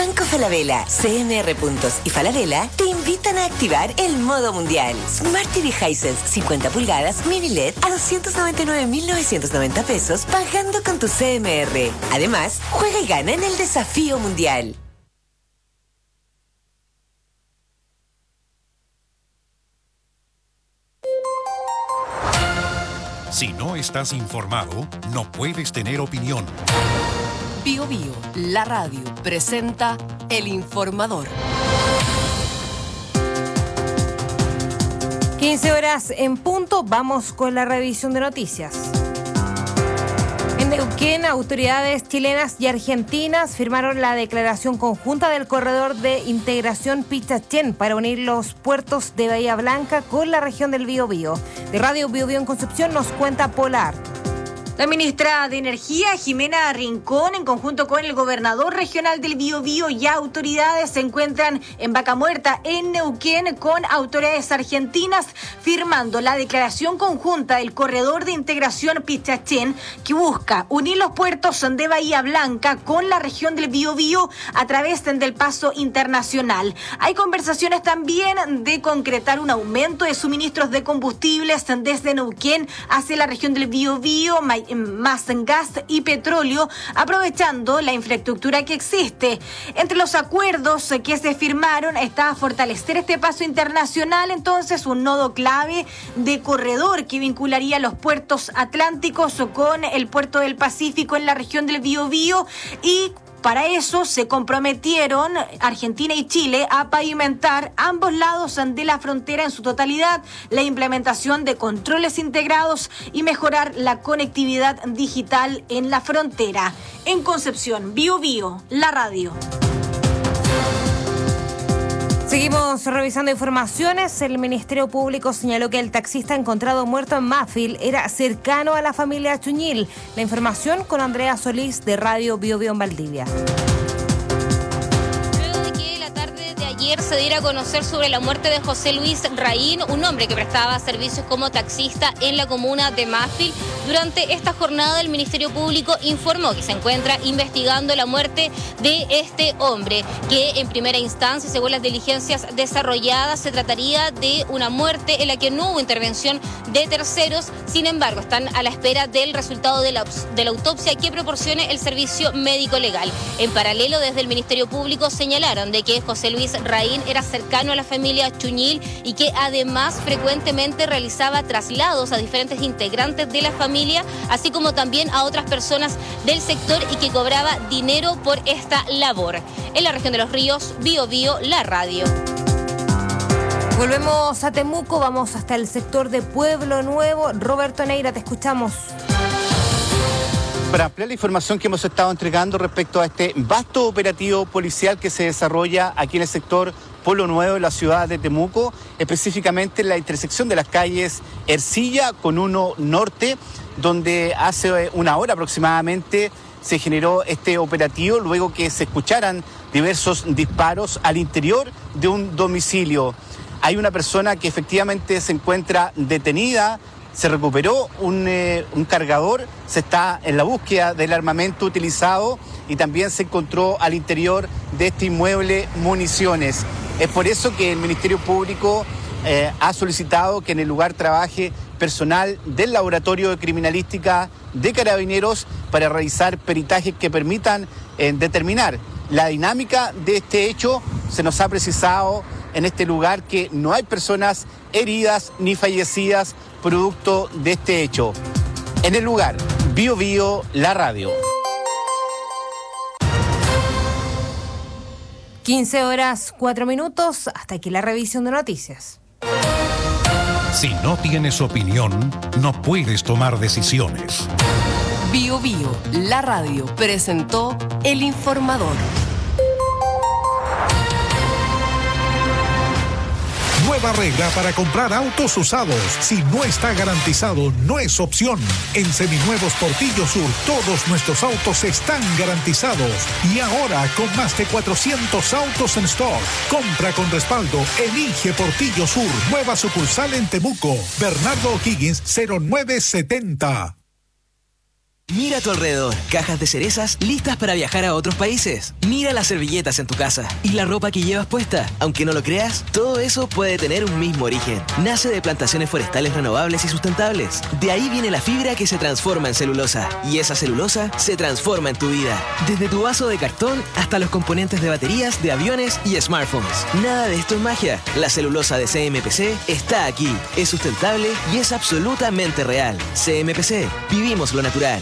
Banco Falabella, CMR Puntos y Falabella te invitan a activar el modo mundial. Smart TV Hisense 50 pulgadas mini LED a 299.990 pesos pagando con tu CMR. Además, juega y gana en el desafío mundial. Si no estás informado, no puedes tener opinión. Bio Bio, la radio, presenta El Informador. 15 horas en punto, vamos con la revisión de noticias. En Neuquén, autoridades chilenas y argentinas firmaron la declaración conjunta del corredor de integración Pichachén para unir los puertos de Bahía Blanca con la región del Biobío. De Radio Biobío en Concepción nos cuenta Polar. La ministra de Energía, Jimena Rincón, en conjunto con el gobernador regional del Biobío y autoridades, se encuentran en Vaca Muerta, en Neuquén, con autoridades argentinas, firmando la declaración conjunta del corredor de integración Pichachén, que busca unir los puertos de Bahía Blanca con la región del Biobío a través del paso internacional. Hay conversaciones también de concretar un aumento de suministros de combustibles desde Neuquén hacia la región del Biobío, más gas y petróleo, aprovechando la infraestructura que existe. Entre los acuerdos que se firmaron está fortalecer este paso internacional, entonces un nodo clave de corredor que vincularía los puertos atlánticos con el puerto del Pacífico en la región del Biobío, y para eso se comprometieron Argentina y Chile a pavimentar ambos lados de la frontera en su totalidad, la implementación de controles integrados y mejorar la conectividad digital en la frontera. En Concepción, Bio Bio, la radio. Seguimos revisando informaciones. El Ministerio Público señaló que el taxista encontrado muerto en Mafil era cercano a la familia Chuñil. La información con Andrea Solís de Radio Bio Bio en Valdivia. Ayer se diera a conocer sobre la muerte de José Luis Raín, un hombre que prestaba servicios como taxista en la comuna de Mafil. Durante esta jornada el Ministerio Público informó que se encuentra investigando la muerte de este hombre, que en primera instancia, según las diligencias desarrolladas, se trataría de una muerte en la que no hubo intervención de terceros. Sin embargo, están a la espera del resultado de la autopsia que proporcione el servicio médico legal. En paralelo, desde el Ministerio Público señalaron de que José Luis Raín era cercano a la familia Chuñil y que además frecuentemente realizaba traslados a diferentes integrantes de la familia, así como también a otras personas del sector, y que cobraba dinero por esta labor. En la región de Los Ríos, Bio Bio, la radio. Volvemos a Temuco, vamos hasta el sector de Pueblo Nuevo. Roberto Neira, te escuchamos. Para ampliar la información que hemos estado entregando respecto a este vasto operativo policial que se desarrolla aquí en el sector Pueblo Nuevo de la ciudad de Temuco, específicamente en la intersección de las calles Ercilla con 1 Norte, donde hace una hora aproximadamente se generó este operativo luego que se escucharan diversos disparos al interior de un domicilio. Hay una persona que efectivamente se encuentra detenida. Se recuperó un cargador, se está en la búsqueda del armamento utilizado y también se encontró al interior de este inmueble municiones. Es por eso que el Ministerio Público ha solicitado que en el lugar trabaje personal del Laboratorio de Criminalística de Carabineros para realizar peritajes que permitan determinar la dinámica de este hecho. Se nos ha precisado en este lugar que no hay personas heridas ni fallecidas producto de este hecho. En el lugar, Bio Bio, la radio. 15 horas, 4 minutos. Hasta aquí la revisión de noticias. Si no tienes opinión, no puedes tomar decisiones. Bio Bio, la radio, presentó El Informador. Nueva regla para comprar autos usados. Si no está garantizado, no es opción. En Seminuevos Portillo Sur, todos nuestros autos están garantizados. Y ahora, con más de 400 autos en stock. Compra con respaldo. Elige Portillo Sur. Nueva sucursal en Temuco. Bernardo O'Higgins, 0970. Mira a tu alrededor, cajas de cerezas listas para viajar a otros países. Mira las servilletas en tu casa y la ropa que llevas puesta. Aunque no lo creas, todo eso puede tener un mismo origen. Nace de plantaciones forestales renovables y sustentables. De ahí viene la fibra que se transforma en celulosa. Y esa celulosa se transforma en tu vida. Desde tu vaso de cartón hasta los componentes de baterías, de aviones y smartphones. Nada de esto es magia. La celulosa de CMPC está aquí. Es sustentable y es absolutamente real. CMPC. Vivimos lo natural.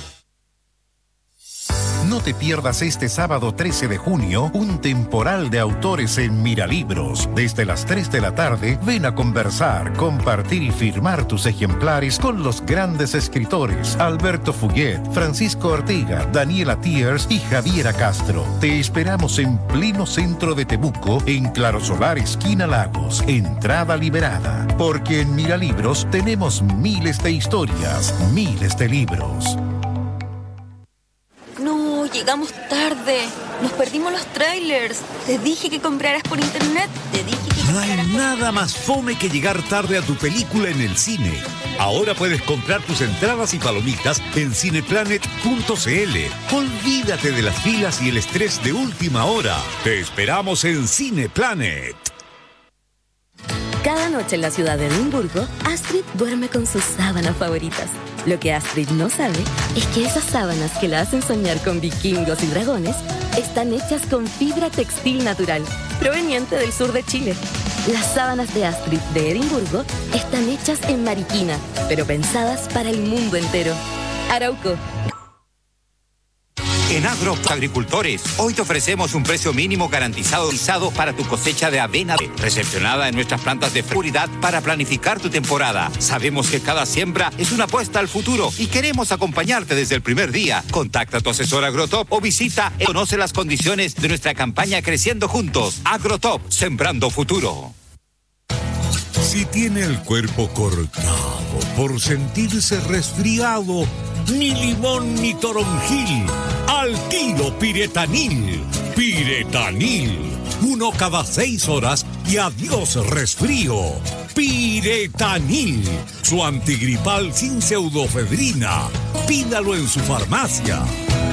No te pierdas este sábado 13 de junio un temporal de autores en Miralibros. Desde las 3 de la tarde, ven a conversar, compartir y firmar tus ejemplares con los grandes escritores Alberto Fuguet, Francisco Ortega, Daniela Tiers y Javiera Castro. Te esperamos en pleno centro de Temuco, en Claro Solar, esquina Lagos. Entrada liberada. Porque en Miralibros tenemos miles de historias, miles de libros. No, llegamos tarde. Nos perdimos los trailers. Te dije que compraras por internet. No hay nada más fome que llegar tarde a tu película en el cine. Ahora puedes comprar tus entradas y palomitas en cineplanet.cl. Olvídate de las filas y el estrés de última hora. Te esperamos en Cineplanet. Cada noche en la ciudad de Edimburgo, Astrid duerme con sus sábanas favoritas. Lo que Astrid no sabe es que esas sábanas que la hacen soñar con vikingos y dragones están hechas con fibra textil natural, proveniente del sur de Chile. Las sábanas de Astrid de Edimburgo están hechas en Mariquina, pero pensadas para el mundo entero. Arauco. En Agrop Agricultores, hoy te ofrecemos un precio mínimo garantizado para tu cosecha de avena, recepcionada en nuestras plantas de seguridad para planificar tu temporada. Sabemos que cada siembra es una apuesta al futuro y queremos acompañarte desde el primer día. Contacta a tu asesor Agrotop o visita y conoce las condiciones de nuestra campaña Creciendo Juntos. Agrotop, sembrando futuro. Si tiene el cuerpo cortado por sentirse resfriado, ni limón ni toronjil, al tiro Piretanil. Piretanil, 1 cada 6 horas y adiós resfrío. Piretanil, su antigripal sin pseudofedrina. Pídalo en su farmacia.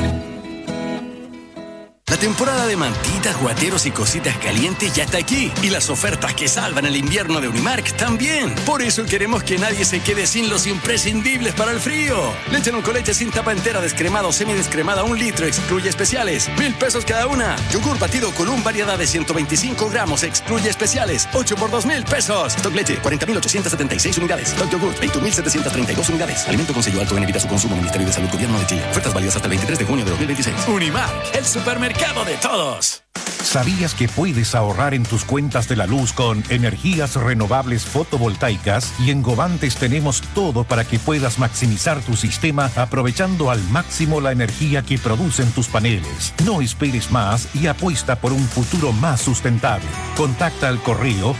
La temporada de mantitas, guateros y cositas calientes ya está aquí. Y las ofertas que salvan el invierno de Unimark también. Por eso queremos que nadie se quede sin los imprescindibles para el frío. Leche con leche sin tapa entera, descremada o semidescremada, 1 litro, excluye especiales. 1,000 pesos cada una. Yogur batido Column, variedad de 125 gramos, excluye especiales. 8 por 2,000 pesos. Stock leche, 40.876 unidades. Stock yogur, 21.732 unidades. Alimento con sello alto en evita su consumo. Ministerio de Salud, Gobierno de Chile. Ofertas válidas hasta el 23 de junio de 2026. Unimark, el supermercado de todos. ¿Sabías que puedes ahorrar en tus cuentas de la luz con energías renovables fotovoltaicas? Y en Govantes tenemos todo para que puedas maximizar tu sistema aprovechando al máximo la energía que producen tus paneles. No esperes más y apuesta por un futuro más sustentable. Contacta al correo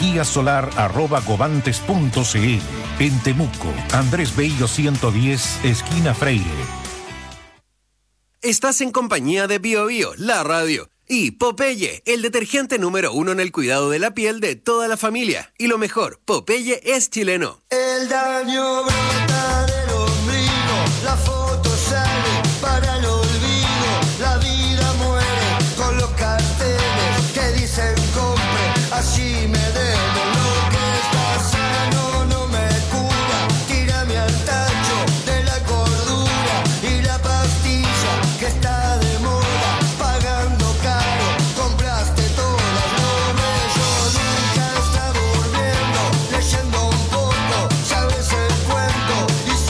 energiasolar@govantes.cl. En Temuco, Andrés Bello 110, esquina Freire. Estás en compañía de Bio Bio, la radio, y Popeye, el detergente número 1 en el cuidado de la piel de toda la familia. Y lo mejor, Popeye es chileno. El daño brota del ombligo, la foto sale para el olvido, la vida muere con los carteles que dicen compre, así me debo, lo que está sano no me cura, tírame al tacho de la cordura y la pastilla que está de moda, pagando caro, compraste todas, lo bello nunca está volviendo, leyendo un poco, sabes el cuento y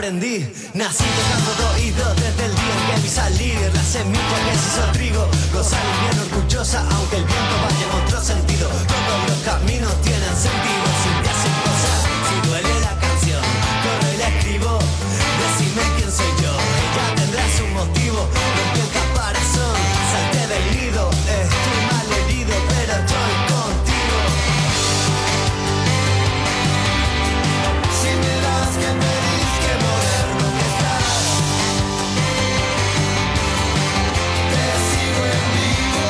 aprendí. Nací tocando de oído desde el día en que vi salir la semilla que se hizo trigo. Gozar bien orgullosa aunque el viento vaya en otro sentido. Todos los caminos tienen sentido. Si te hacen cosas, si duele la canción, corro y la escribo. Decime quién soy yo, ella tendrá su motivo. Rompí el caparazón, salté del nido. Estoy mal herido pero estoy contigo. Si me das que pedís que moderno que estás, te sigo en vivo.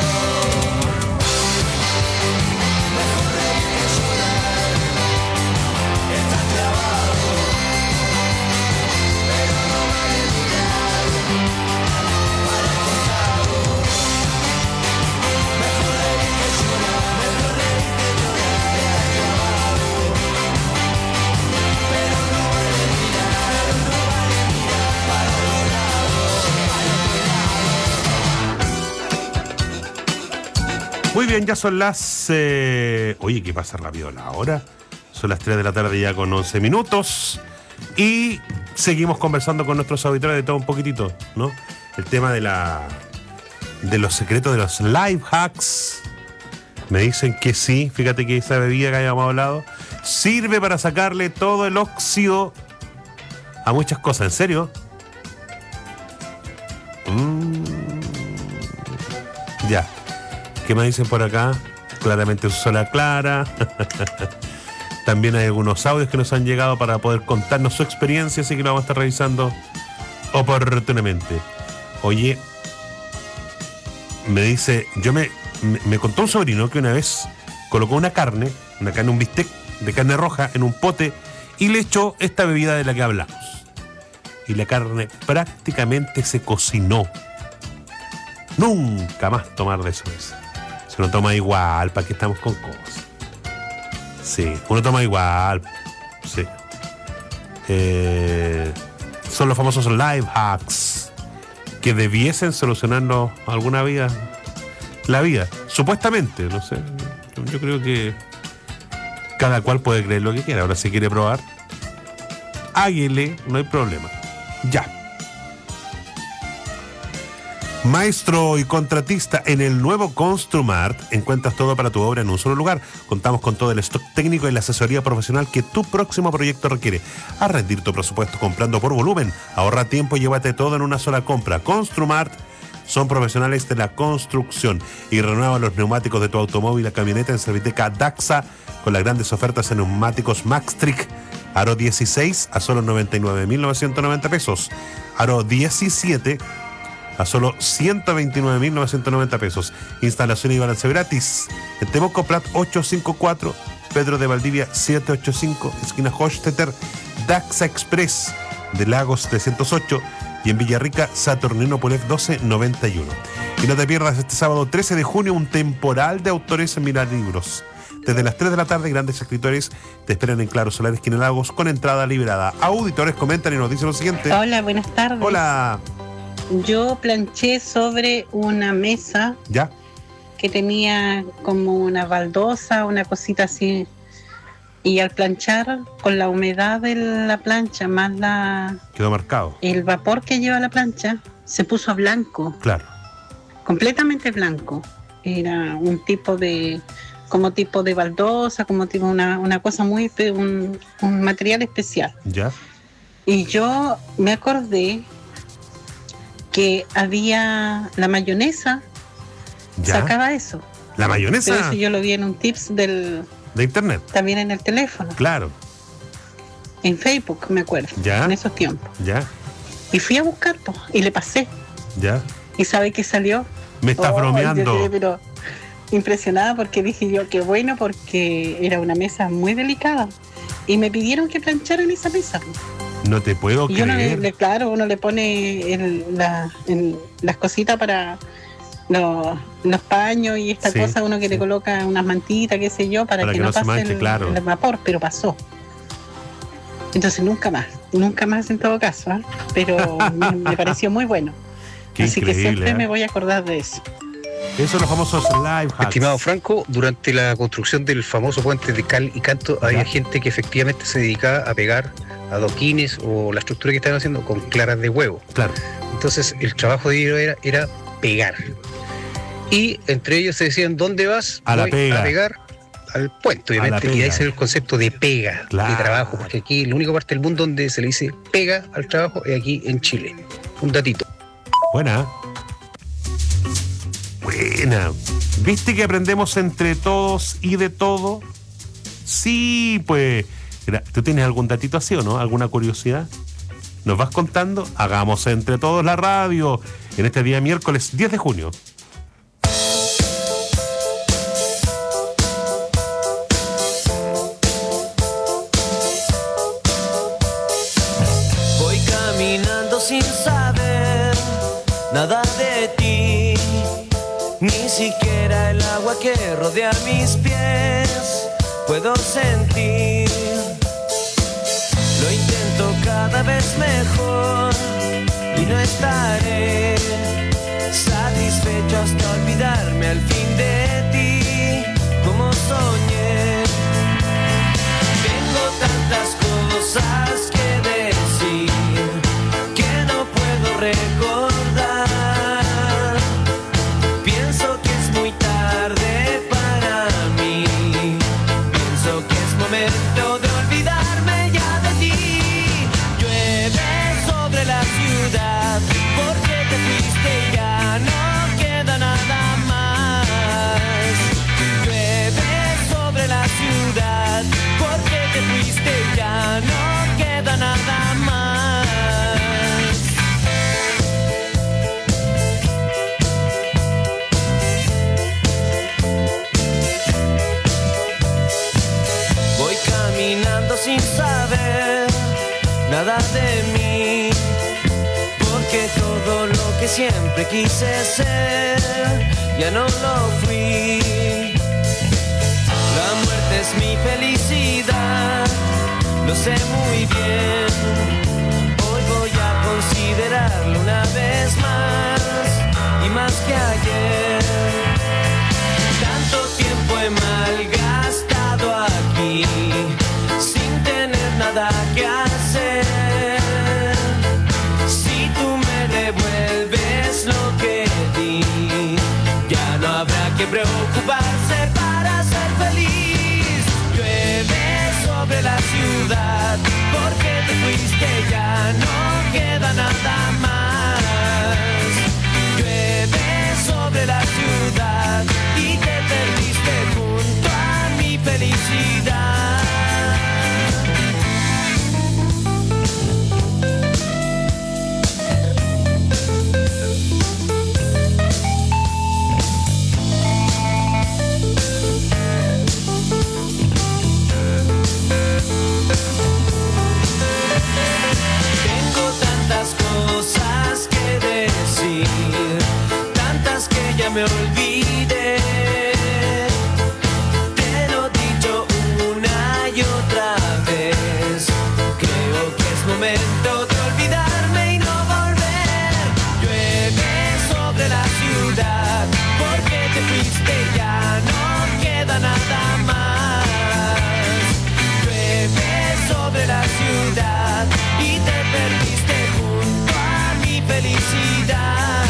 Mejor reír que llorar. Estás clavado, pero no vale mirar para el costado. Mejor reír que llorar, mejor reír que llorar. Estás clavado, pero no vale mirar para otro lado, Muy bien, ya son las... Oye, ¿qué pasa rápido la hora? Son las 3 de la tarde ya con 11 minutos. Y seguimos conversando con nuestros auditores de todo un poquitito, ¿no? El tema de los secretos de los life hacks. Me dicen que sí, fíjate que esa bebida que habíamos hablado sirve para sacarle todo el óxido a muchas cosas. ¿En serio? Ya. ¿Qué me dicen por acá? Claramente uso la clara. También hay algunos audios que nos han llegado para poder contarnos su experiencia, así que lo vamos a estar revisando oportunamente. Oye, me dice, me contó un sobrino que una vez colocó una carne, un bistec de carne roja en un pote y le echó esta bebida de la que hablamos. Y la carne prácticamente se cocinó. Nunca más tomar de eso. Se lo toma igual, ¿para qué estamos con cosas? Sí, uno toma igual. Sí. Son los famosos life hacks que debiesen solucionarnos alguna vida. La vida, supuestamente, no sé. Yo creo que cada cual puede creer lo que quiera. Ahora si quiere probar, háguele, no hay problema. Ya. Maestro y contratista, en el nuevo Construmart encuentras todo para tu obra en un solo lugar. Contamos con todo el stock técnico y la asesoría profesional que tu próximo proyecto requiere. A rendir tu presupuesto comprando por volumen. Ahorra tiempo y llévate todo en una sola compra. Construmart son profesionales de la construcción y renueva los neumáticos de tu automóvil o camioneta en Serviteca Daxa con las grandes ofertas en neumáticos Maxtric. Aro 16 a solo 99.990 pesos. Aro 17 a solo 129.990 pesos. Instalación y balance gratis. En Temuco Prat 854, Pedro de Valdivia 785, esquina Hochstetter, Daxa Express de Lagos 308 y en Villarrica, Saturnino Pulev 1291. Y no te pierdas este sábado 13 de junio un temporal de autores en Milalibros. Desde las 3 de la tarde, grandes escritores te esperan en Claro Solar, esquina Lagos, con entrada liberada. Auditores comentan y nos dicen lo siguiente. Hola, buenas tardes. Hola. Yo planché sobre una mesa. ¿Ya? Que tenía como una baldosa, una cosita así. Y al planchar, con la humedad de la plancha, más quedó marcado. El vapor que lleva la plancha, se puso a blanco. Claro. Completamente blanco. Era un tipo de baldosa, como tipo una cosa muy, un material especial. ¿Ya? Y yo me acordé que había la mayonesa, ¿ya? Sacaba eso. ¿La mayonesa? Pero eso yo lo vi en un tips de internet. También en el teléfono. Claro. En Facebook, me acuerdo. ¿Ya? En esos tiempos. ¿Ya? Y fui a buscar, y le pasé. ¿Ya? ¿Y sabe qué salió? Me estás bromeando. Yo quedé, pero impresionada porque dije yo, qué bueno, porque era una mesa muy delicada. Y me pidieron que plancharan esa mesa. No te puedo y creer. Claro, uno le pone las cositas para los paños y esta cosa, uno que le coloca unas mantitas, qué sé yo, para que no pase manche, el vapor, pero pasó. Entonces nunca más en todo caso, ¿eh? Pero me pareció muy bueno. Qué así increíble, que siempre ¿eh? me voy a acordar de eso. Esos son los famosos live hacks. Estimado Franco, durante la construcción del famoso puente de Cal y Canto había gente que efectivamente se dedicaba a pegar adoquines o la estructura que estaban haciendo con claras de huevo. Claro. Entonces el trabajo de ellos era pegar. Y entre ellos se decían, ¿dónde vas? A la pega. A pegar al puente, obviamente. Y ahí salió el concepto de pega, de trabajo, porque aquí la única parte del mundo donde se le dice pega al trabajo es aquí en Chile. Un datito. Buena. ¿Viste que aprendemos entre todos y de todo? Sí, pues. ¿Tú tienes algún datito así o no? ¿Alguna curiosidad? ¿Nos vas contando? Hagamos entre todos la radio en este día miércoles 10 de junio. Voy caminando sin saber nada de ti, ni siquiera el agua que rodea mis pies puedo sentir. Lo intento cada vez mejor y no estaré satisfecho hasta olvidarme al fin de ti, como soñé. Tengo tantas cosas que decir que no puedo recordar. Pienso que es muy tarde para mí. Pienso que es momento de olvidarme ya de ti. Llueve sobre la ciudad porque te fuiste y ya no queda nada más. Llueve sobre la ciudad porque te fuiste y ya no queda nada más. Voy caminando sin saber nada de mí, porque todo lo que siempre quise ser ya no lo fui. La muerte es mi felicidad, lo sé muy bien. Hoy voy a considerarlo una vez más y más que ayer. Tanto tiempo he malgastado aquí sin tener nada que hacer. Si tú me devuelves lo que di, ya no habrá que preocuparse para ser feliz. Llueve sobre la ciudad porque te fuiste, ya no queda nada más. Llueve sobre la ciudad y te perdiste junto a mi felicidad. Tengo tantas cosas que decir, tantas que ya me olvidé. Te lo he dicho una y otra vez. Creo que es momento de olvidarme y no volver. Llueve sobre la ciudad porque te fuiste, ya no queda nada más. Llueve sobre la ciudad y te perdiste junto a mi felicidad.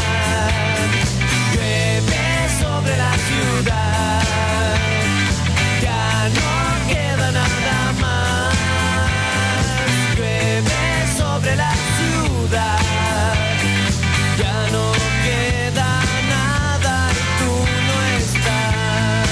Llueve sobre la ciudad, ya no queda nada más. Llueve sobre la ciudad, ya no queda nada y tú no estás.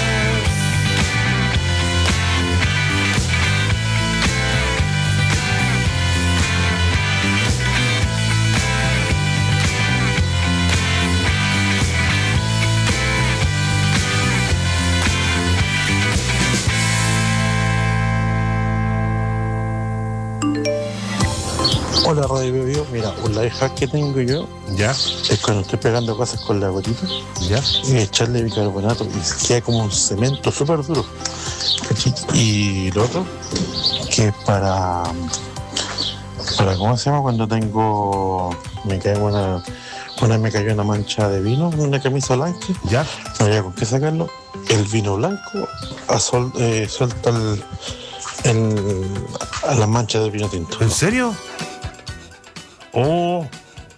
Hola Radio Bio Bio, mira, un life hack que tengo yo ya es cuando estoy pegando cosas con la gotita ya y echarle bicarbonato y queda como un cemento súper duro. ¿Cachai? Y lo otro que es para ¿cómo se llama? Cuando me cayó una mancha de vino en una camisa blanca, ya no había con qué sacarlo, el vino blanco suelta A las manchas de vino tinto. ¿En serio? Oh.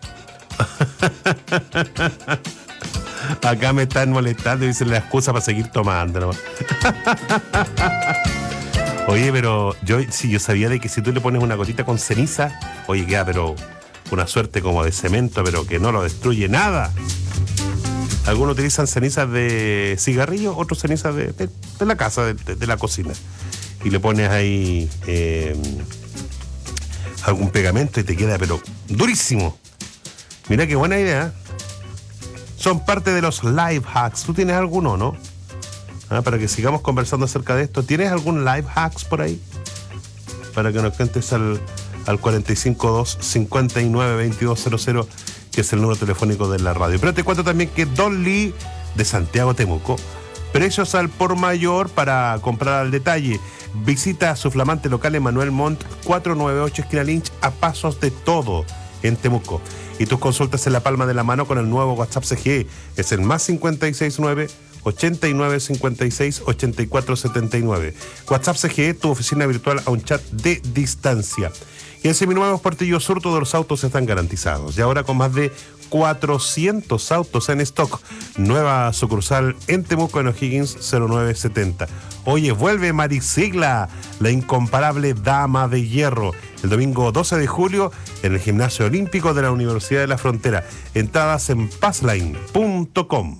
Acá me están molestando y dicen la excusa para seguir tomando, ¿no? Oye, pero yo sabía de que si tú le pones una gotita con ceniza, oye, queda, pero una suerte como de cemento, pero que no lo destruye nada. Algunos utilizan cenizas de cigarrillo, otros cenizas de la casa, de la cocina. Y le pones ahí algún pegamento y te queda, pero durísimo. Mira qué buena idea. Son parte de los life hacks. ¿Tú tienes alguno, no? Para que sigamos conversando acerca de esto. ¿Tienes algún life hacks por ahí? Para que nos cuentes al 452-592200, que es el número telefónico de la radio. Pero te cuento también que Don Lee de Santiago Temuco, precios al por mayor para comprar al detalle. Visita su flamante local en Manuel Montt 498 esquina Lynch, a pasos de todo en Temuco. Y tus consultas en la palma de la mano con el nuevo WhatsApp CGE. Es el más 569 8956 8479. WhatsApp CGE, tu oficina virtual a un chat de distancia. Y en Seminuevos Portillo Sur todos los autos están garantizados. Y ahora con más de 400 autos en stock. Nueva sucursal en Temuco, en O'Higgins 0970. Oye, vuelve Marisigla, la incomparable dama de hierro. El domingo 12 de julio en el Gimnasio Olímpico de la Universidad de la Frontera. Entradas en passline.com.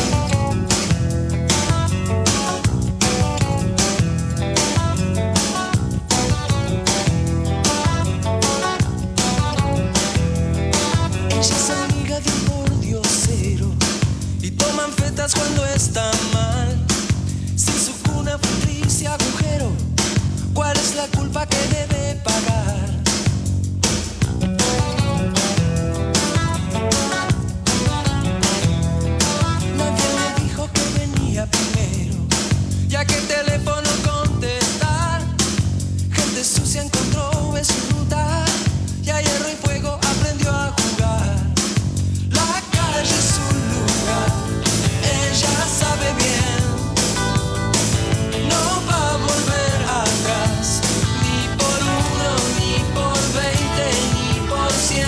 Cuando está mal, si su cuna fue triste agujero, ¿cuál es la culpa que debe pagar? Nadie le dijo que venía primero, ya que el teléfono contestar, gente sucia encontró en su ruta, y a hierro y fuego aprendió a jugar. La calle es un lugar, ella sabe bien, no va a volver atrás, ni por 1, ni por 20, ni por 100.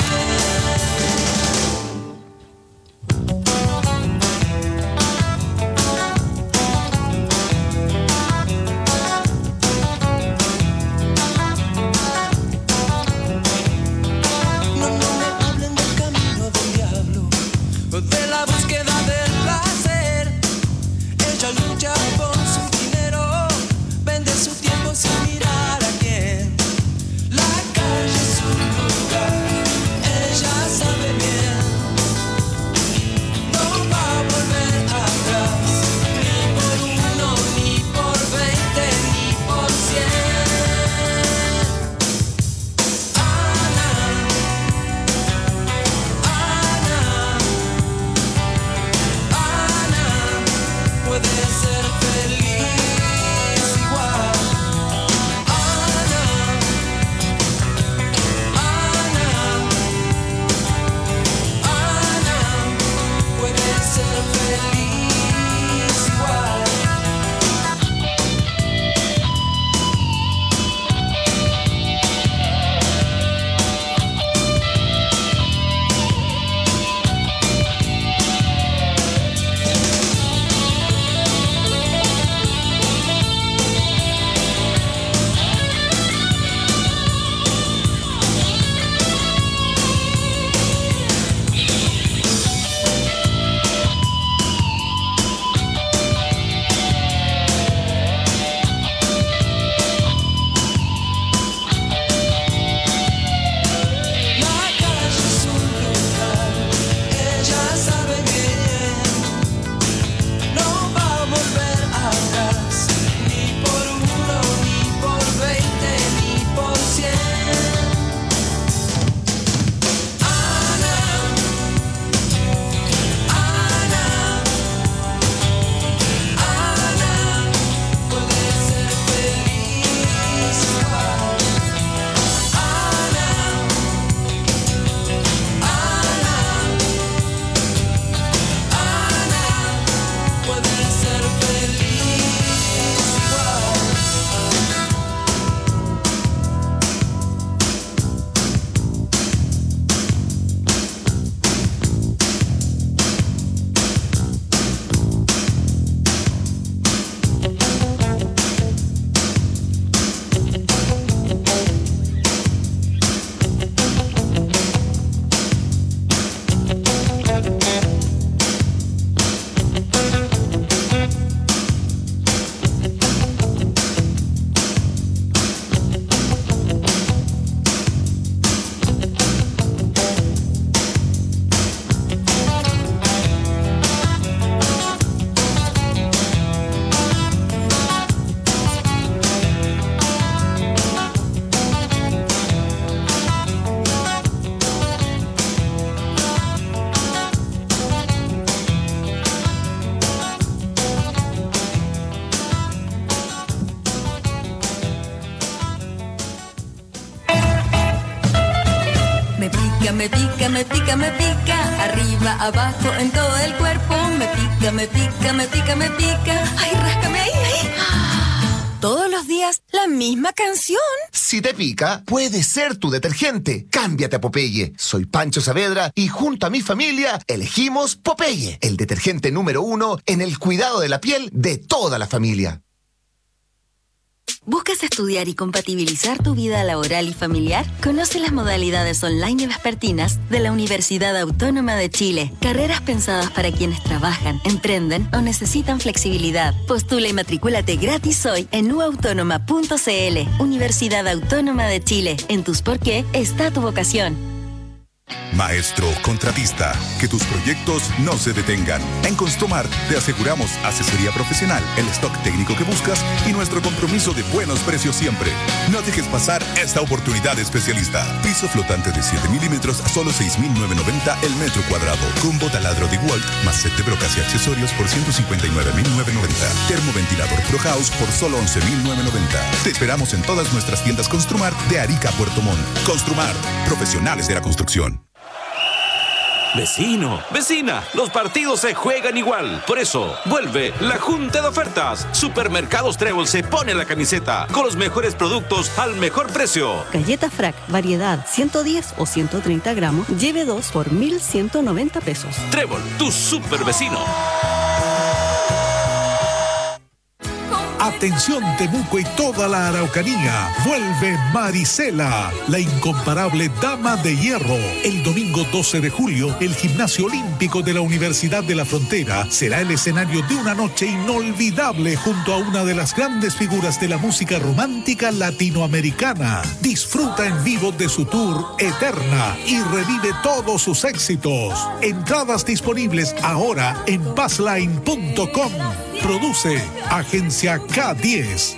pica, me pica, me pica, me pica. Arriba, abajo, en todo el cuerpo. Me pica, me pica, me pica, me pica. Ay, ráscame ahí, ahí. ¿Todos los días la misma canción? Si te pica, puede ser tu detergente. Cámbiate a Popeye. Soy Pancho Saavedra y junto a mi familia elegimos Popeye, el detergente número 1 en el cuidado de la piel de toda la familia. ¿Buscas estudiar y compatibilizar tu vida laboral y familiar? Conoce las modalidades online y vespertinas de la Universidad Autónoma de Chile. Carreras pensadas para quienes trabajan, emprenden o necesitan flexibilidad. Postula y matricúlate gratis hoy en uautónoma.cl. Universidad Autónoma de Chile. En tus por qué está tu vocación. Maestro contratista, que tus proyectos no se detengan. En Construmart te aseguramos asesoría profesional, el stock técnico que buscas y nuestro compromiso de buenos precios siempre. No dejes pasar esta oportunidad especialista. Piso flotante de 7 milímetros a solo 6.990 el metro cuadrado. Combo taladro de Walt más set de brocas y accesorios por 159.990. Termoventilador Pro House por solo 11.990. Te esperamos en todas nuestras tiendas Construmart de Arica a Puerto Montt. Construmart, profesionales de la construcción. Vecino, vecina, los partidos se juegan igual. Por eso, vuelve la Junta de Ofertas. Supermercados Trébol se pone la camiseta con los mejores productos al mejor precio. Galleta Frac, variedad 110 o 130 gramos, lleve 2 por 1.190 pesos. Trébol, tu super vecino. Atención Temuco y toda la Araucanía, vuelve Marisela, la incomparable dama de hierro. El domingo 12 de julio, el Gimnasio Olímpico de la Universidad de la Frontera será el escenario de una noche inolvidable junto a una de las grandes figuras de la música romántica latinoamericana. Disfruta en vivo de su tour Eterna y revive todos sus éxitos. Entradas disponibles ahora en Passline.com. Produce Agencia K10.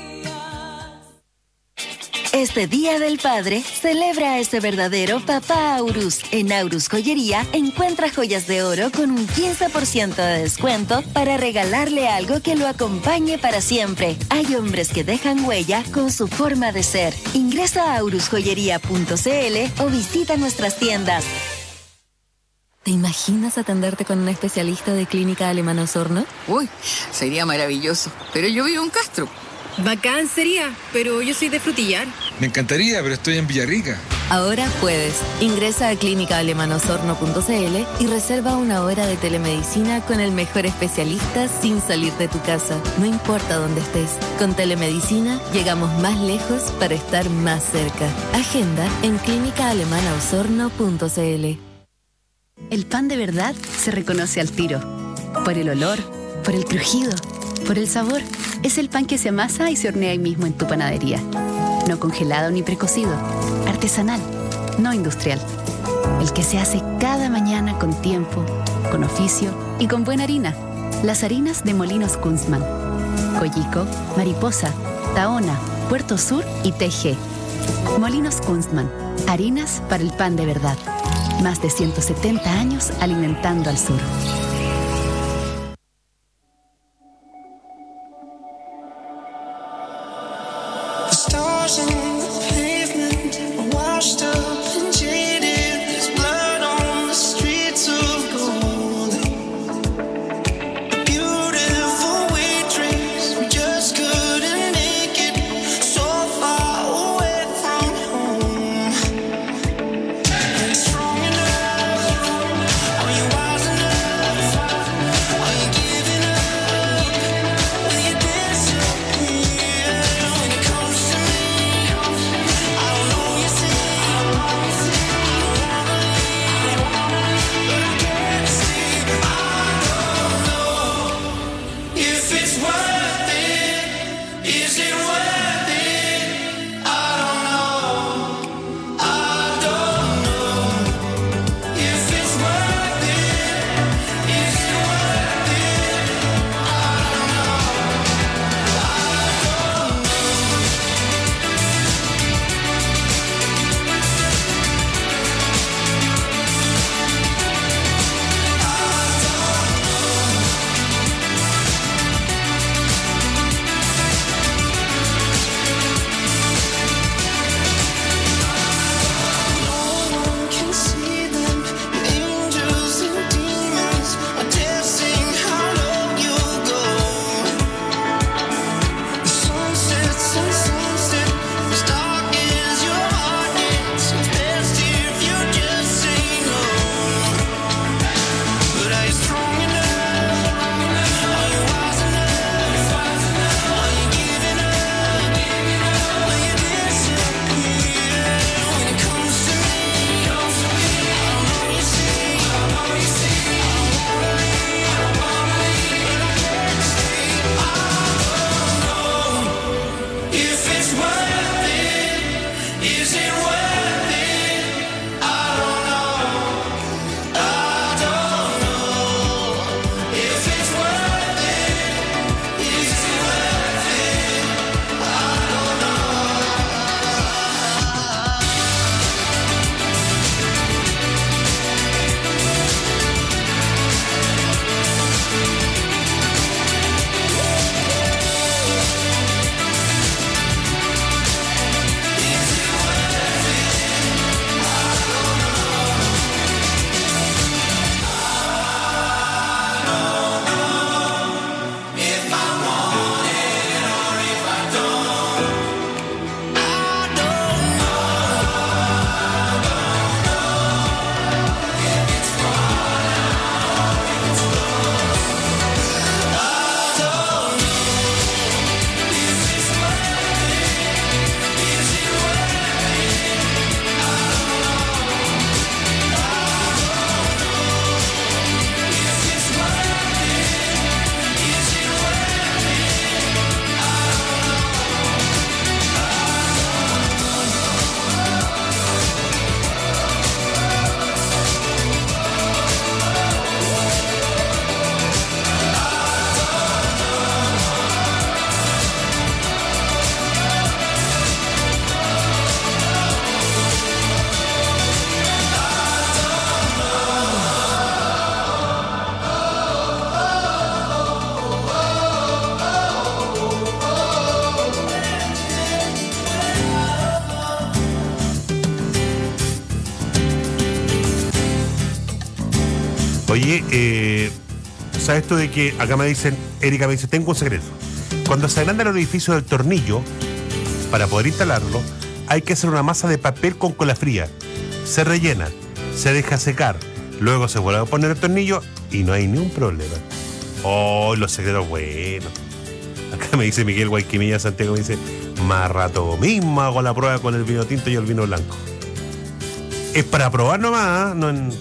Este Día del Padre, celebra a ese verdadero papá Aurus. En Aurus Joyería, encuentra joyas de oro con un 15% de descuento para regalarle algo que lo acompañe para siempre. Hay hombres que dejan huella con su forma de ser. Ingresa a aurusjoyería.cl o visita nuestras tiendas. ¿Te imaginas atenderte con un especialista de Clínica Alemana Osorno? Uy, sería maravilloso. Pero yo vivo en Castro. Bacán sería, pero yo soy de Frutillar. Me encantaría, pero estoy en Villarrica. Ahora puedes. Ingresa a clínicaalemanosorno.cl y reserva una hora de telemedicina con el mejor especialista sin salir de tu casa. No importa dónde estés. Con telemedicina llegamos más lejos para estar más cerca. Agenda en clínicaalemanaosorno.cl. El pan de verdad se reconoce al tiro. Por el olor, por el crujido, por el sabor. Es el pan que se amasa y se hornea ahí mismo en tu panadería. No congelado ni precocido. Artesanal, no industrial. El que se hace cada mañana con tiempo, con oficio y con buena harina. Las harinas de Molinos Kunzman. Coyico, Mariposa, Tahona, Puerto Sur y TG. Molinos Kunzman. Harinas para el pan de verdad. Más de 170 años alimentando al sur. Oye, ¿sabes tú de que acá me dicen, Erika me dice, tengo un secreto? Cuando se agranda el orificio del tornillo, para poder instalarlo, hay que hacer una masa de papel con cola fría. Se rellena, se deja secar, luego se vuelve a poner el tornillo y no hay ni un problema. Oh, los secretos buenos. Acá me dice Miguel Guayquimilla Santiago, me dice, más rato mismo hago la prueba con el vino tinto y el vino blanco. Es para probar nomás, no en...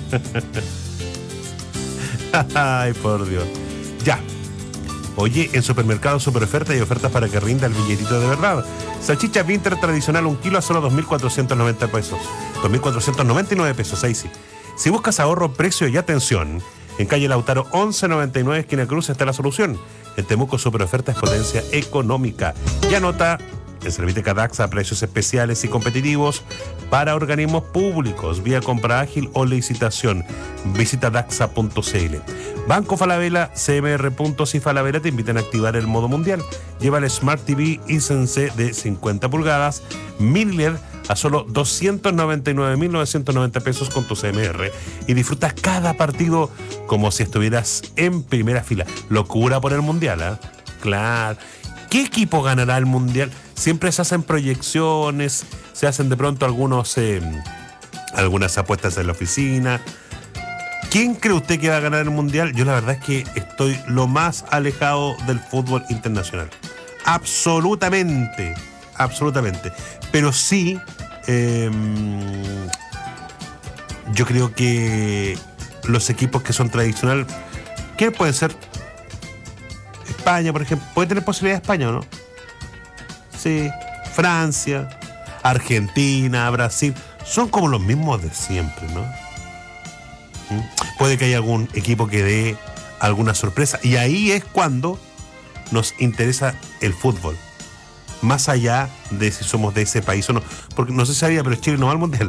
Ay, por Dios. Ya. Oye, en Supermercado Super Oferta hay ofertas para que rinda el billetito de verdad. Salchicha Winter tradicional 1 kilo a solo 2.490 pesos. 2.499 pesos, ahí sí. Si buscas ahorro, precio y atención, en calle Lautaro 1199, esquina Cruz, está la solución. En Temuco Super Oferta es potencia económica. Ya nota, en Serviteca Daxa, precios especiales y competitivos para organismos públicos, vía compra ágil o licitación. Visita daxa.cl. Banco Falabella, CMR Puntos y Falabella te invitan a activar el modo mundial. Lleva el Smart TV Hisense de 50 pulgadas, mini LED a solo 299.990 pesos con tu CMR y disfrutas cada partido como si estuvieras en primera fila. Locura por el mundial, ¿eh? Claro. ¿Qué equipo ganará el mundial? Siempre se hacen proyecciones, se hacen de pronto algunas apuestas en la oficina. ¿Quién cree usted que va a ganar el mundial? Yo la verdad es que estoy lo más alejado del fútbol internacional. Absolutamente. Pero sí, yo creo que los equipos que son tradicionales, ¿quiénes pueden ser? España, por ejemplo. ¿Puede tener posibilidad de España o no? Sí. Francia, Argentina, Brasil. Son como los mismos de siempre, ¿no? Puede que haya algún equipo que dé alguna sorpresa. Y ahí es cuando nos interesa el fútbol. Más allá de si somos de ese país o no. Porque no se sabía, pero Chile no va al mundial.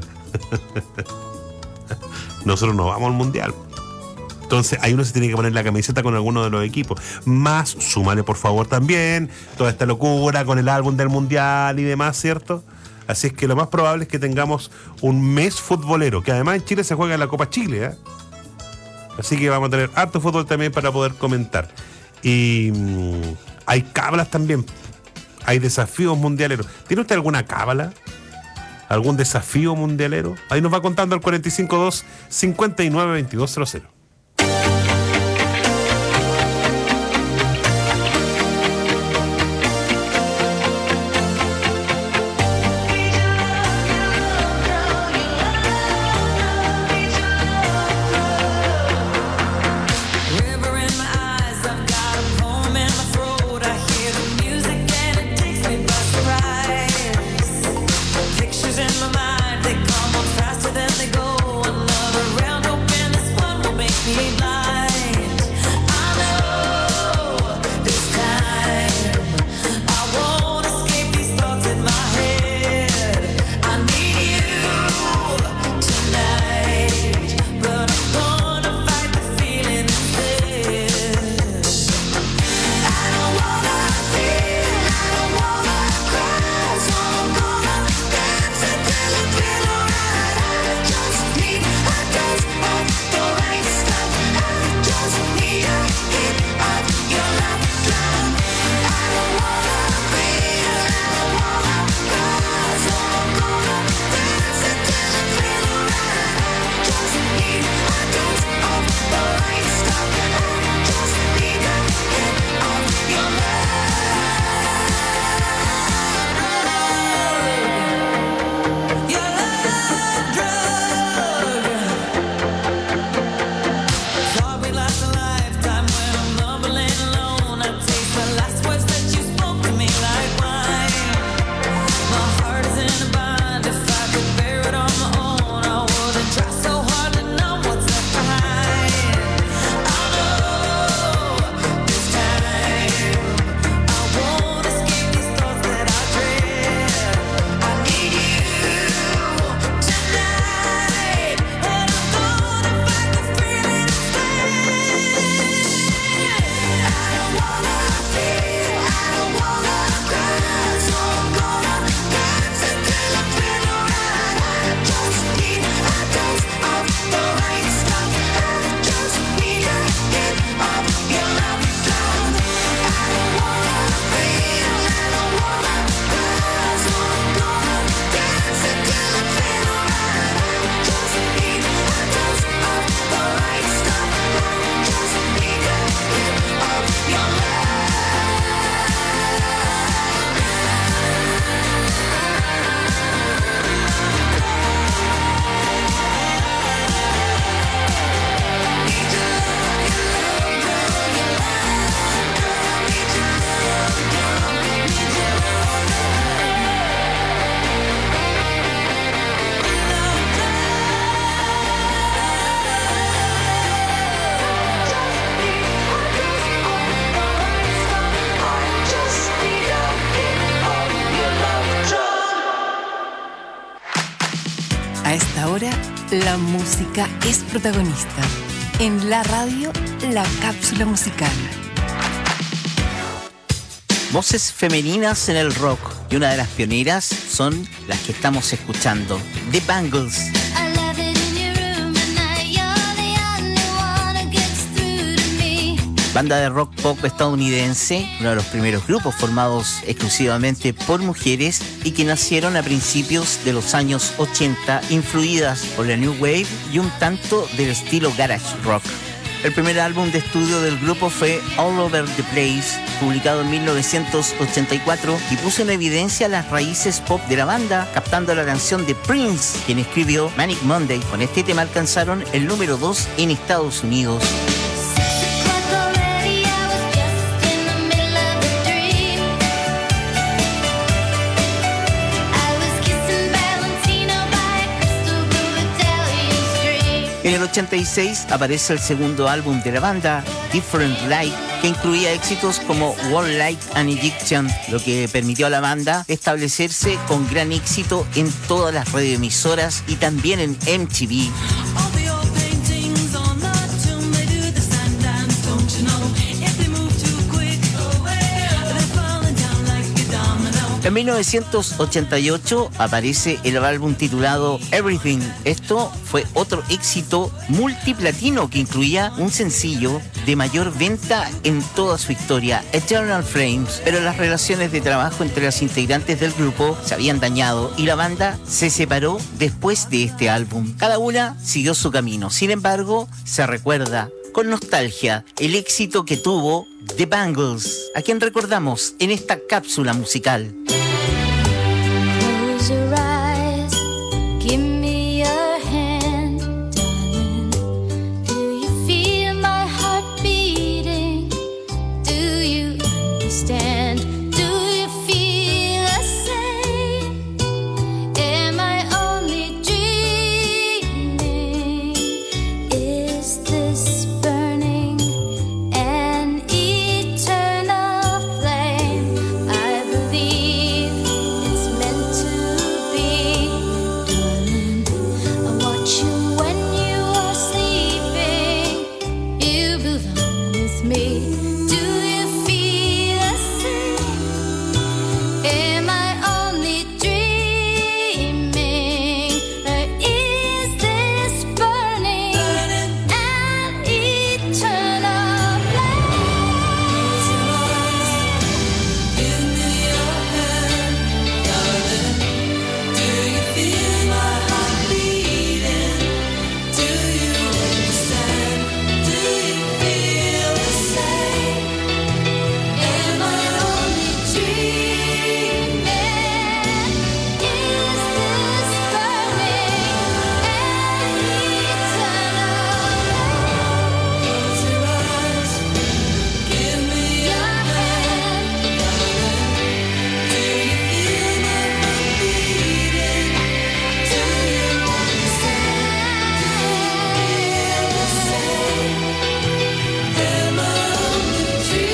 Nosotros no vamos al mundial. Entonces ahí uno se tiene que poner la camiseta con alguno de los equipos. Más, súmale por favor también toda esta locura con el álbum del mundial y demás, ¿cierto? Así es que lo más probable es que tengamos un mes futbolero, que además en Chile se juega en la Copa Chile, ¿eh? Así que vamos a tener harto fútbol también para poder comentar. Y hay cábalas también. Hay desafíos mundialeros. ¿Tiene usted alguna cábala? ¿Algún desafío mundialero? Ahí nos va contando al 452-592200. Pictures in my mind, they come on faster than they go. Another round, hoping this one will make A esta hora, la música es protagonista. En la radio, la cápsula musical. Voces femeninas en el rock, y una de las pioneras son las que estamos escuchando, The Bangles. Banda de rock pop estadounidense, uno de los primeros grupos formados exclusivamente por mujeres y que nacieron a principios de los años 80, influidas por la New Wave y un tanto del estilo garage rock. El primer álbum de estudio del grupo fue All Over the Place, publicado en 1984, y puso en evidencia las raíces pop de la banda, captando la canción de Prince, quien escribió Manic Monday. Con este tema alcanzaron el número 2 en Estados Unidos. En el 86 aparece el segundo álbum de la banda, Different Light, que incluía éxitos como Walk Like an Egyptian, lo que permitió a la banda establecerse con gran éxito en todas las radioemisoras y también en MTV. En 1988 aparece el álbum titulado Everything. Esto fue otro éxito multiplatino que incluía un sencillo de mayor venta en toda su historia, Eternal Flames. Pero las relaciones de trabajo entre las integrantes del grupo se habían dañado y la banda se separó después de este álbum. Cada una siguió su camino. Sin embargo, se recuerda con nostalgia el éxito que tuvo The Bangles, a quien recordamos en esta cápsula musical. Close your eyes, give me your hand, darling. Do you feel my heart beating? Do you understand? Do you feel the same? Am I only dreaming? Is this burning an eternal flame? I believe it's meant to be, darling. I watch you when you are sleeping. You belong with me. Do you feel the same? Am I only dreaming? Or is this burning an eternal flame? Give me your hand, darling. Do you feel my heart beating? Do you understand? Do you feel the same? Am I only dreaming? Is this burning an eternal flame? Give me your hand, darling. Do you feel my heart beating? Do you understand? Do you feel the same? Am I only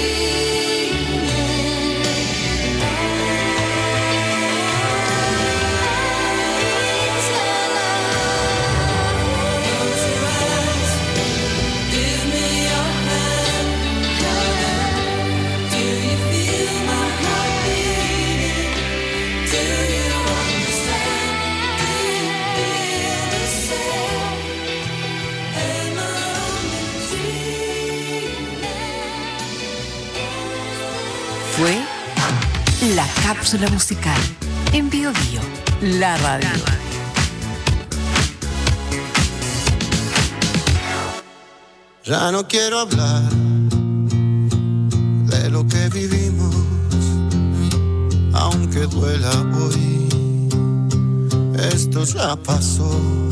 Give me your hand, darling. Do you feel my heart beating? Do you understand? Do you feel the same? Am I only Fue la cápsula musical en Bio Bio, la radio. Ya no quiero hablar de lo que vivimos, aunque duela hoy. Esto ya pasó,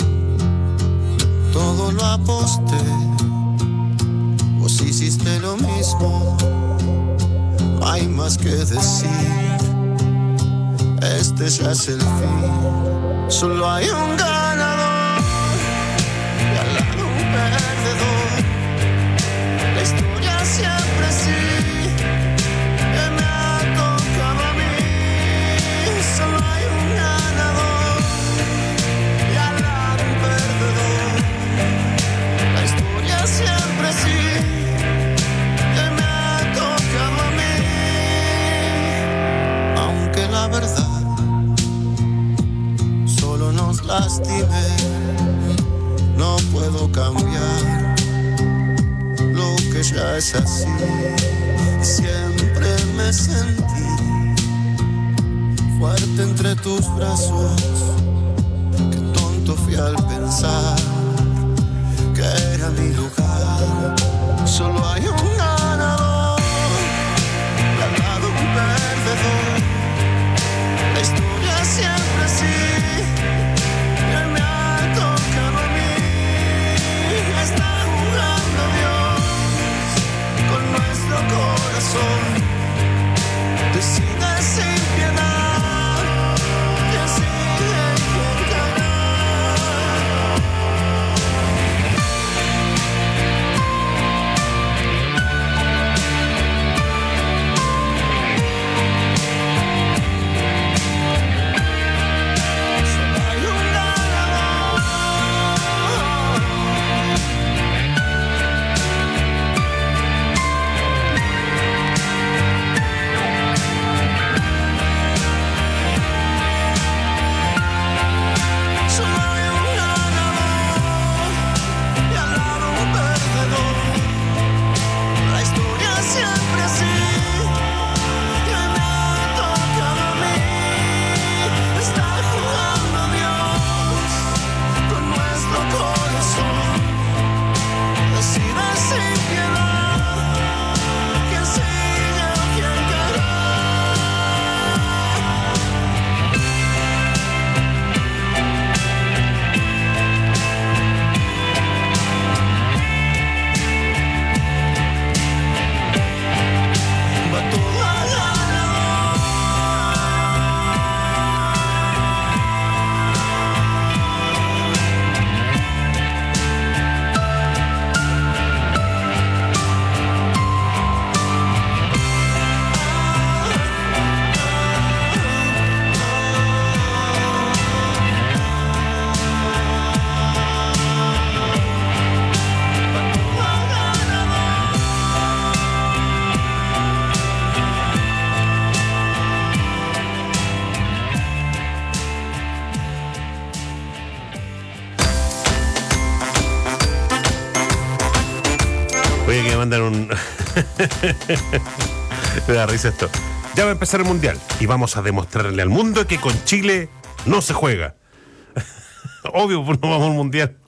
todo lo aposté. Vos hiciste lo mismo, no hay más que decir. Este ya es el fin, solo hay un ganador y al lado un perdedor. La historia siempre así, que me ha tocado a mí. Solo hay un ganador y al lado lastimé. No puedo cambiar lo que ya es así. Siempre me sentí fuerte entre tus brazos. Qué tonto fui al pensar que era mi lugar. Solo hay un ganador y al lado un perdedor. La historia siempre así. Que me ha tocado a mí. Está jugando Dios con nuestro corazón. Decide sin piedad que sigue quien caerá. Oye, que me mandan un... Me da risa esto. Ya va a empezar el Mundial y vamos a demostrarle al mundo que con Chile no se juega. Obvio, pues no vamos al Mundial.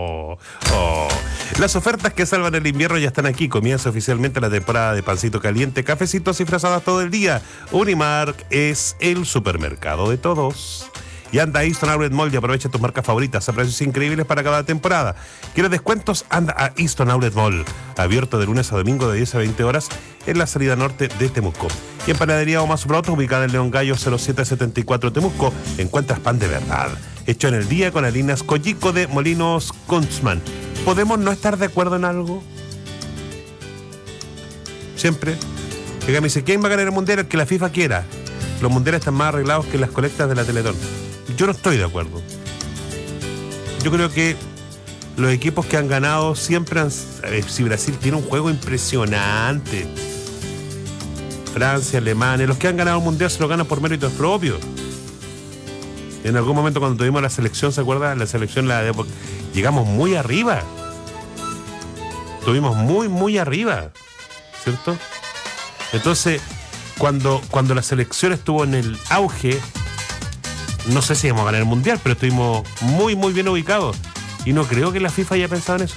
Las ofertas que salvan el invierno ya están aquí. Comienza oficialmente la temporada de pancito caliente, cafecitos y frazadas todo el día. Unimark es el supermercado de todos. Y anda a Easton Outlet Mall y aprovecha tus marcas favoritas a precios increíbles para cada temporada. ¿Quieres descuentos? Anda a Easton Outlet Mall. Abierto de lunes a domingo de 10 a 20 horas en la salida norte de Temuco. Y en Panadería Omas Brot, ubicada en León Gallo 0774 Temuco, encuentras pan de verdad. Hecho en el día con harinas Collico de Molinos Kunzman. ¿Podemos no estar de acuerdo en algo? Siempre. Llega y me dice, ¿quién va a ganar el Mundial? El que la FIFA quiera. Los mundiales están más arreglados que las colectas de la Teletón. Yo no estoy de acuerdo. Yo creo que los equipos que han ganado siempre han... Si Brasil tiene un juego impresionante. Francia, Alemania, los que han ganado el mundial se lo ganan por méritos propios. En algún momento cuando tuvimos la selección, ¿se acuerda? La selección, llegamos muy arriba. Estuvimos muy arriba. ¿Cierto? Entonces, cuando la selección estuvo en el auge, no sé si íbamos a ganar el mundial, pero estuvimos muy bien ubicados. Y no creo que la FIFA haya pensado en eso.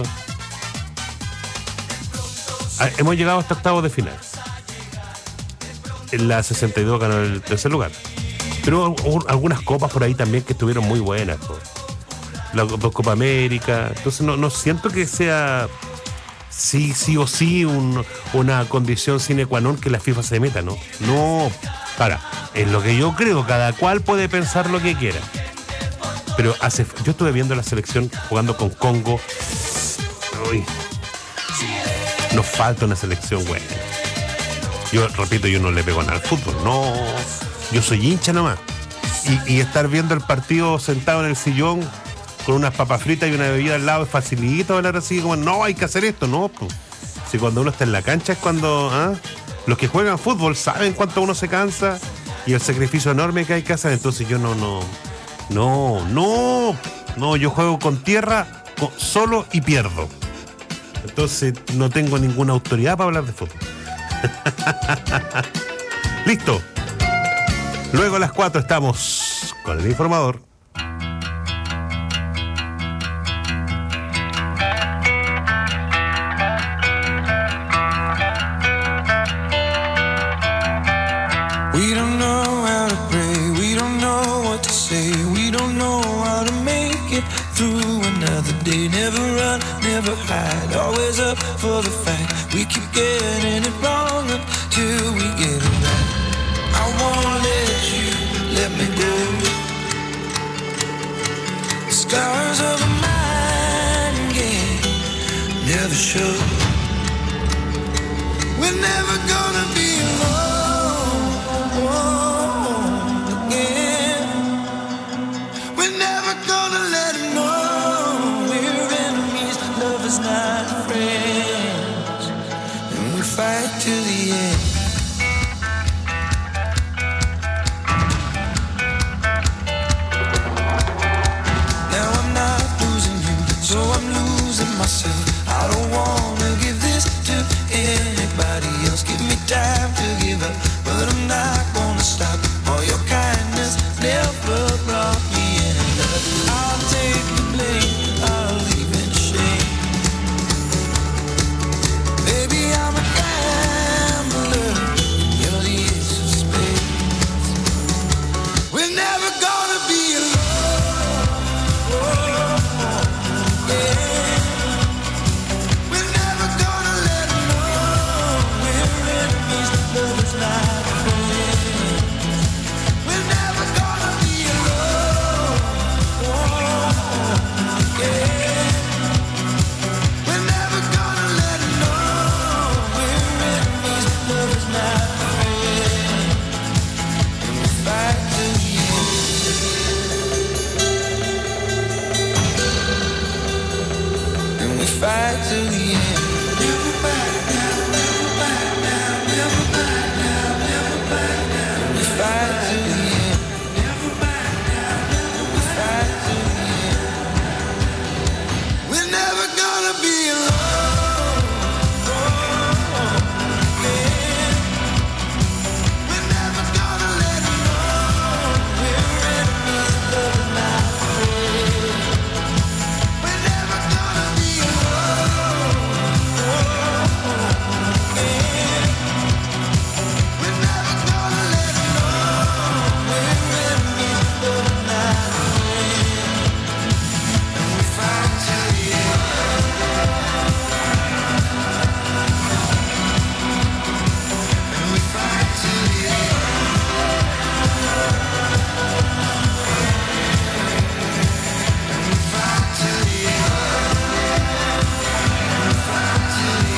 Hemos llegado hasta octavos de final. En la 62 ganó el tercer lugar. Pero hubo algunas copas por ahí también que estuvieron muy buenas. La Copa América. Entonces no siento que sea sí o sí una condición sine qua non que la FIFA se meta, ¿no? No. Ahora, es lo que yo creo, cada cual puede pensar lo que quiera. Pero yo estuve viendo la selección jugando con Congo. Uy, nos falta una selección buena. Yo repito, yo no le pego nada al fútbol, no. Yo soy hincha nomás. Y estar viendo el partido sentado en el sillón con unas papas fritas y una bebida al lado es facilito hablar así como, no, hay que hacer esto, no. Pues. Si cuando uno está en la cancha es cuando... Los que juegan fútbol saben cuánto uno se cansa y el sacrificio enorme que hay que hacer. Entonces yo no No, yo juego con tierra solo y pierdo. Entonces no tengo ninguna autoridad para hablar de fútbol. Listo. Luego a las 4 estamos con el informador. We don't know how to pray, we don't know what to say, we don't know how to make it through another day. Never run, never hide, always up for the fight. We keep getting it wrong until we get it right. I won't let you let me go. The scars of a mind game never show. We're never gonna be alone. Again, we're never gonna let him know we're enemies, lovers, not friends, and we fight till the end. Now I'm not losing you, so I'm losing myself. I don't wanna give this to anybody else. Give me time to give up, but I'm not gonna stop. All your kindness never brought me any love. I'll take the blame, I'll leave in shame. Baby, I'm a gambler, you're the ace of spades. We're never gonna be alone. Yeah. We're never gonna let them know we're enemies, lovers, not friends. We're never gonna be alone. Yeah. We're never gonna let them know we're enemies, lovers, not friends. And we fight till the end. And we fight till the end. Never back down, never back down, never back down, never back down. And we fight till the end. Never back down, never fight till the end. We're never gonna be alone. Yeah. We're never gonna let them know we're enemies, lovers, not friends. We're never gonna be alone. Yeah. We're never gonna let them know we're enemies, lovers, not friends. And we fight till the end. And we fight till the end. And we fight till the end. And we fight till the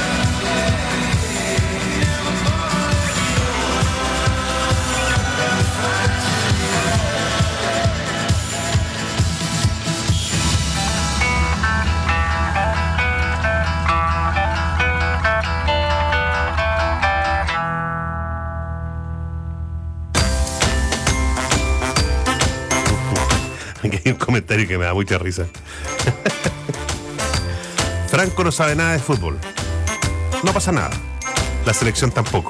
Aquí hay un comentario que me da mucha risa. Franco no sabe nada de fútbol. No pasa nada. La selección tampoco.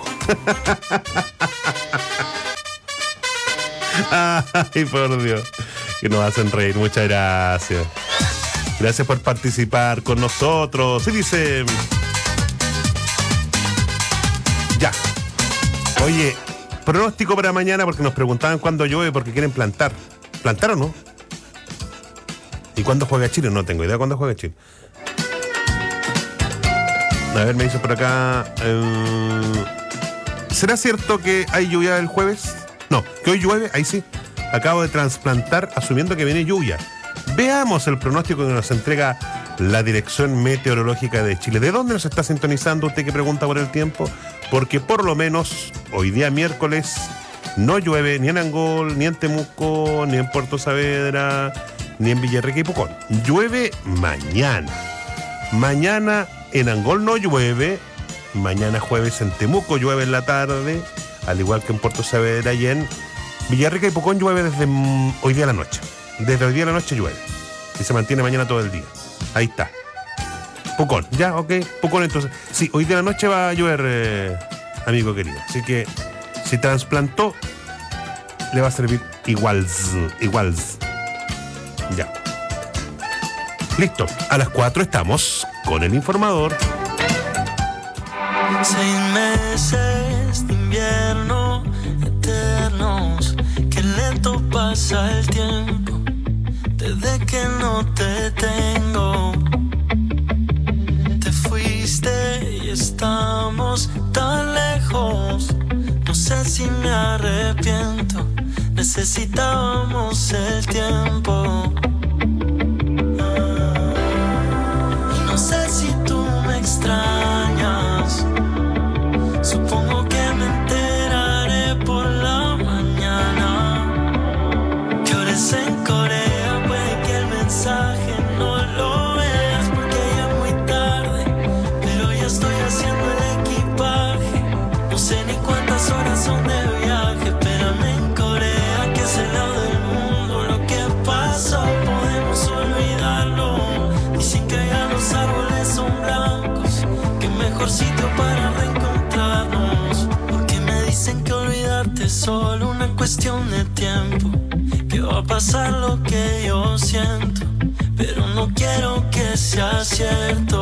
Ay, por Dios. Que nos hacen reír. Muchas gracias. Gracias por participar con nosotros. Sí, dice... Ya. Oye, pronóstico para mañana, porque nos preguntaban cuándo llueve, porque quieren plantar. ¿Plantar o no? ¿Y cuándo juega Chile? No tengo idea cuándo juega Chile. A ver, me dice por acá... ¿será cierto que hay lluvia el jueves? No, que hoy llueve, ahí sí. Acabo de trasplantar asumiendo que viene lluvia. Veamos el pronóstico que nos entrega la Dirección Meteorológica de Chile. ¿De dónde nos está sintonizando usted que pregunta por el tiempo? Porque por lo menos hoy día miércoles no llueve ni en Angol, ni en Temuco, ni en Puerto Saavedra, ni en Villarrica y Pucón. Llueve mañana. Mañana en Angol no llueve. Mañana jueves en Temuco llueve en la tarde, al igual que en Puerto Saavedra y en Villarrica y Pucón llueve desde hoy día a la noche. Desde hoy día a la noche llueve. Y se mantiene mañana todo el día. Ahí está. Pucón, ya, ok. Pucón entonces. Sí, hoy día a la noche va a llover, amigo querido. Así que si trasplantó, le va a servir igual. Ya. Listo. A las 4 estamos con el informador. 6 meses de invierno eternos, qué lento pasa el tiempo desde que no te tengo. Te fuiste y estamos tan lejos, no sé si me arrepiento, necesitábamos el tiempo. Y no sé si tú me extrañas, supongo que me enteraré por la mañana. Que ahora es en Corea, puede que el mensaje no lo veas porque ya es muy tarde, pero ya estoy haciendo el equipaje. No sé ni cuántas horas son de viaje, espérame en Corea, que es el lado del mundo. Lo que pasó podemos olvidarlo, dicen que ya los árboles son blancos, qué mejor sitio para reencontrarnos, porque me dicen que olvidarte es solo una cuestión de tiempo, que va a pasar lo que yo siento, pero no quiero que sea cierto.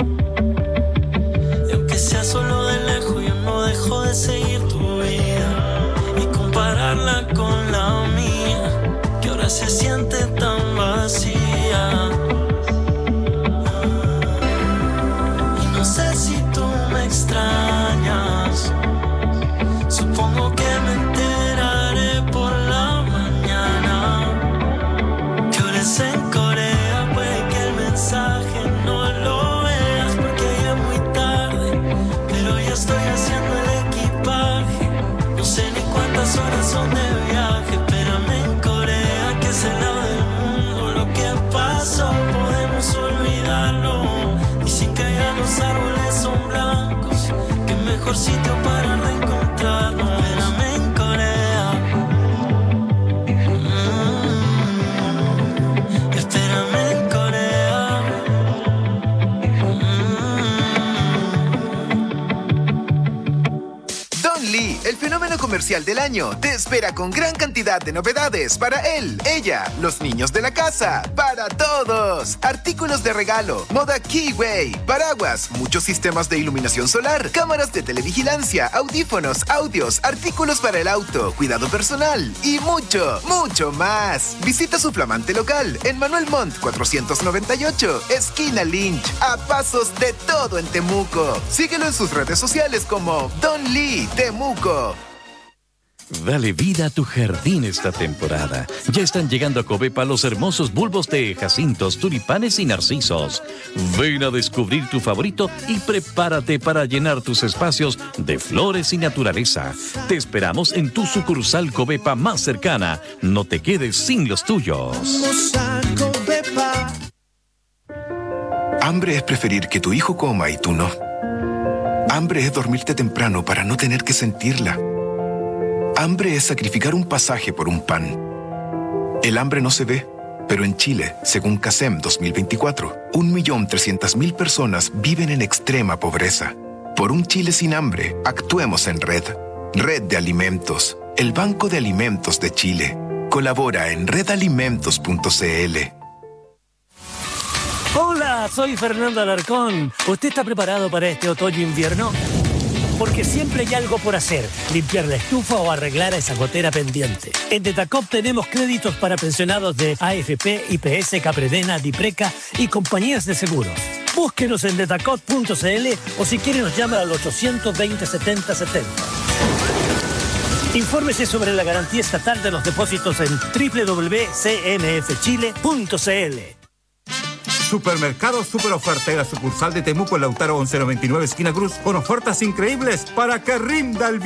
Y aunque sea solo de lejos, yo no dejo de seguir tu vida y compararla con la mía, que ahora se siente tan vacía. Y no sé si tú me extrañas, supongo que me enteraré por la mañana. Que ahora es en Corea, puede que el mensaje no lo veas porque ya es muy tarde, pero ya estoy haciendo el equipaje. No sé ni cuántas horas son de viaje, espérame en Corea, que es el lado del mundo. Lo que pasó podemos olvidarlo, dicen que allá los árboles son blancos, qué mejor sitio para reencontrarnos. Espérame en Corea, espérame en Corea. Don Lee, el fenómeno comercial del año, te espera con gran cantidad de novedades para él, ella, los niños de la casa, para todos. Artículos de regalo, moda Keyway, paraguas, muchos sistemas de iluminación solar, cámaras de televigilancia, audífonos, audios, artículos para el auto, cuidado personal y mucho, mucho más. Visita su flamante local en Manuel Montt 498, esquina Lynch, a pasos de todo en Temuco. Síguelo en sus redes sociales como Don Lee Temuco. Dale vida a tu jardín esta temporada. Ya están llegando a Covepa los hermosos bulbos de jacintos, tulipanes y narcisos. Ven a descubrir tu favorito y prepárate para llenar tus espacios de flores y naturaleza. Te esperamos en tu sucursal Covepa más cercana. No te quedes sin los tuyos. Vamos a Covepa. Hambre es preferir que tu hijo coma y tú no. Hambre es dormirte temprano para no tener que sentirla. Hambre es sacrificar un pasaje por un pan. El hambre no se ve, pero en Chile, según CASEM 2024, 1.300.000 personas viven en extrema pobreza. Por un Chile sin hambre, actuemos en red. Red de Alimentos, el Banco de Alimentos de Chile. Colabora en redalimentos.cl. Hola, soy Fernando Alarcón. ¿Usted está preparado para este otoño-invierno? Porque siempre hay algo por hacer, limpiar la estufa o arreglar esa gotera pendiente. En Detacop tenemos créditos para pensionados de AFP, IPS, Capredena, Dipreca y compañías de seguros. Búsquenos en detacop.cl o si quiere nos llama al 820 70 70. Infórmese sobre la garantía estatal de los depósitos en www.cmfchile.cl. Supermercado Super Oferta, la sucursal de Temuco en Lautaro 1199 esquina Cruz, con ofertas increíbles para que rinda el